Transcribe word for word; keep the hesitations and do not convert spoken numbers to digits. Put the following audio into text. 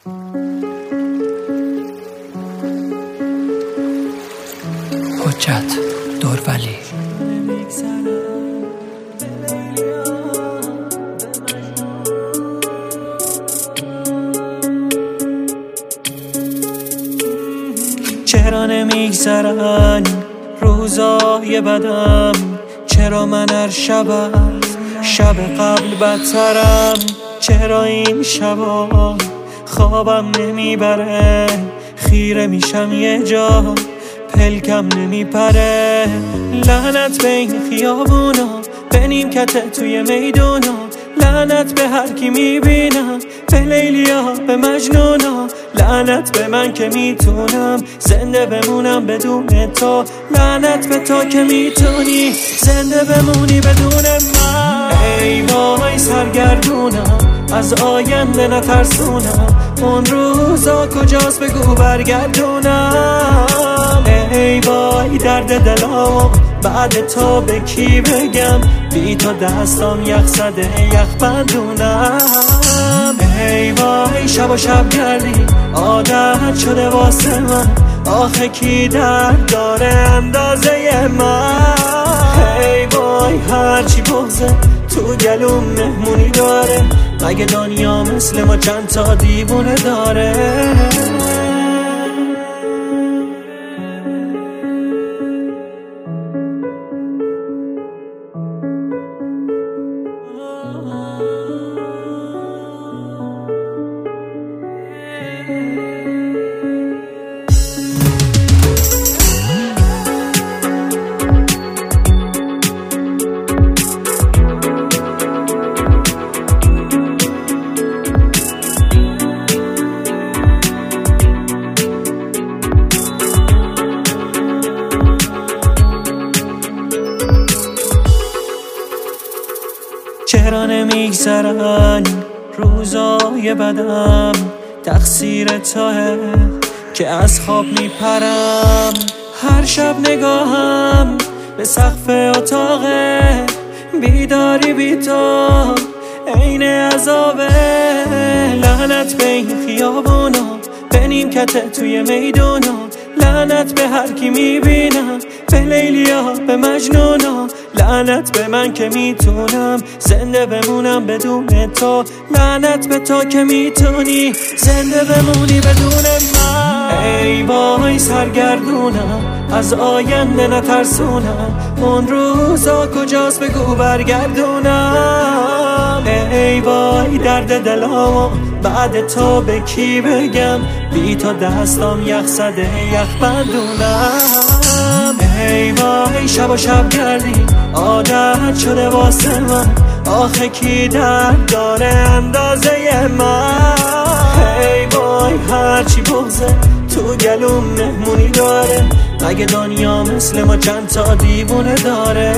حجت دورولی. چرا نمیگذرن روزای بدم؟ چرا من هر شب شب قبل بدترم؟ چرا این شبا خوابم نمیبره؟ خیره میشم یه جا پلکم نمیپره. لعنت به این خیابونا، به نیمکت توی میدونا، لعنت به هر کی میبینم، به لیلیا به مجنونا، لعنت به من که میتونم زنده بمونم بدون تو، لعنت به تو که میتونی زنده بمونی بدون من. ای وای سرگردونم، از آینده نترسونم، اون روزا کجاست بگو برگردونم. ای وای درد دلام، بعد تو به کی بگم؟ بی تو دستام یخ زده یخ بندونم. ای وای شب و شب گردی عادت شده واسه من، آخه کی درد داره اندازه من؟ ای وای هرچی بغزه تو گلوم مهمونی داره، مگه دنیا مثل ما چند تا دیوونه داره؟ چرا نمیگذرن روزای بدم؟ تقصیر توه که از خواب میپرم. هر شب نگاهم به سقف اتاقه، بیداری بی تو عین عذابه. لعنت به این خیابونا، به نیمکت توی میدونا، لعنت به هر کی میبینم، به لیلیا به مجنونا، لعنت به من که میتونم زنده بمونم بدون تو، لعنت به تو که میتونی زنده بمونی بدون من. ای وای سرگردونم، از آینده نترسونم، اون روزا کجاست بگو برگردونم. ای وای درد دلام، بعد تو به کی بگم؟ بی تو دستام یخ زده یخ بندونم. ای وای شب و شب گردی عادت شده واسه من، آخه کی درد داره اندازه من؟ ای وای هرچی بغزه تو گلوم مهمونی داره، مگه دنیا مثل ما چند تا دیوونه داره؟